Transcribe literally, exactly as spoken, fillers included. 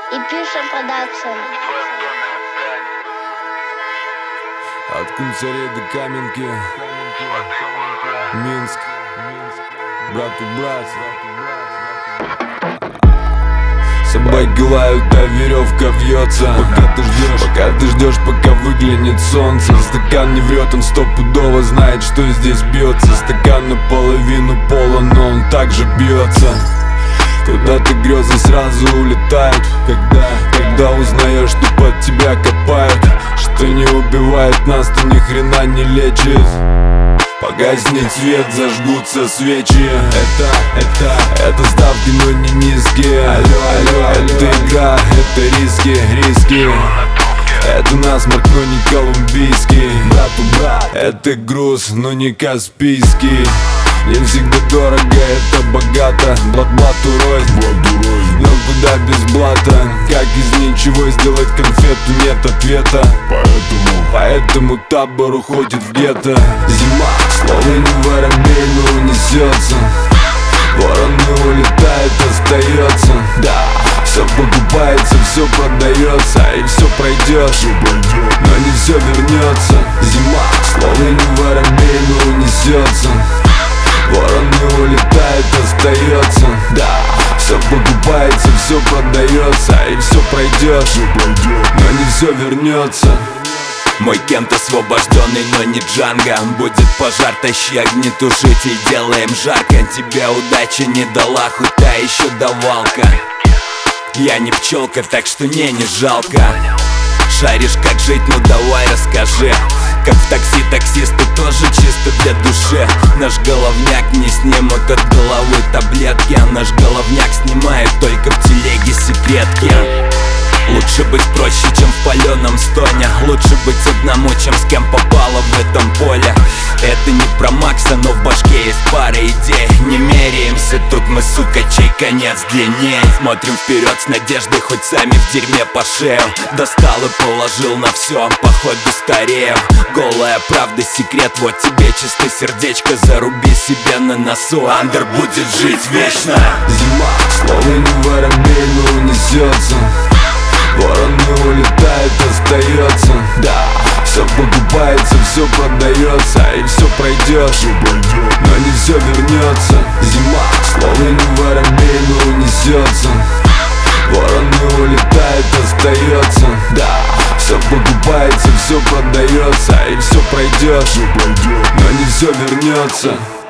и Пиша Продакшн. От Кунцарей до Каменки, Минск, брат у брат. Собаки лают, а веревка вьется. Пока ты ждешь, пока ты ждешь, пока выглянет солнце. Стакан не врет, он стопудово знает, что здесь бьется. Стакан наполовину полон, но он также бьется. Куда-то грезы сразу улетают, когда, когда узнаешь, что под тебя копают. Что не убивает нас, то ни хрена не лечит. Погаснет свет, зажгутся свечи. Это, это, это ставки, но не низкие. Алло, алло, это игра, это риски, риски. Это насморк, но не колумбийский. Брат у брат, это груз, но не каспийский. Не всегда дорого, это богато. Блат блату рознь, но куда без блата? Как из ничего сделать конфету, нет ответа. Поэтому, поэтому табор уходит в гетто. Зима, словно не воробей, но унесется. Ворон не улетает, остается. Да, все покупается, все продается, и все пройдет, но не все вернется. Зима, словно не воробей, но унесется. Ворон не улетает, остается. Да, все покупается, все продается, и все пройдет, но не все вернется. Мой Кент освобожденный, но не Джанго. Будет пожар, тащи огнетушитель, делаем жарко. Тебе удача не дала, хоть та еще давалка. Я не пчелка, так что не, не жалко. Шаришь как жить, ну давай расскажи. Как в такси таксисты тоже чисто для души. Наш головняк не снимут от головы таблетки, а наш головняк снимает только в телеге секретки. Лучше быть проще, чем в паленом стоне. Лучше быть одному, чем с кем попало в этом поле. Это не про Макса, но в башке есть пара идей. Не меряемся, тут мы, сука, чей конец длиннее. Смотрим вперед с надеждой, хоть сами в дерьме по шею. Достал и положил на все, походу старею. Голая правда, секрет, вот тебе чисто сердечко. Заруби себе на носу, андер будет жить вечно. Зима, словно не воробей, но унесется. Ворон не улетает, остается. Да, все покупается, все продается, и все пройдет, но не все вернется. Зима, словно не воробей, но унесется. Ворон не улетает, остается. Да, все покупается, все продается, и все пройдет, но не все вернется.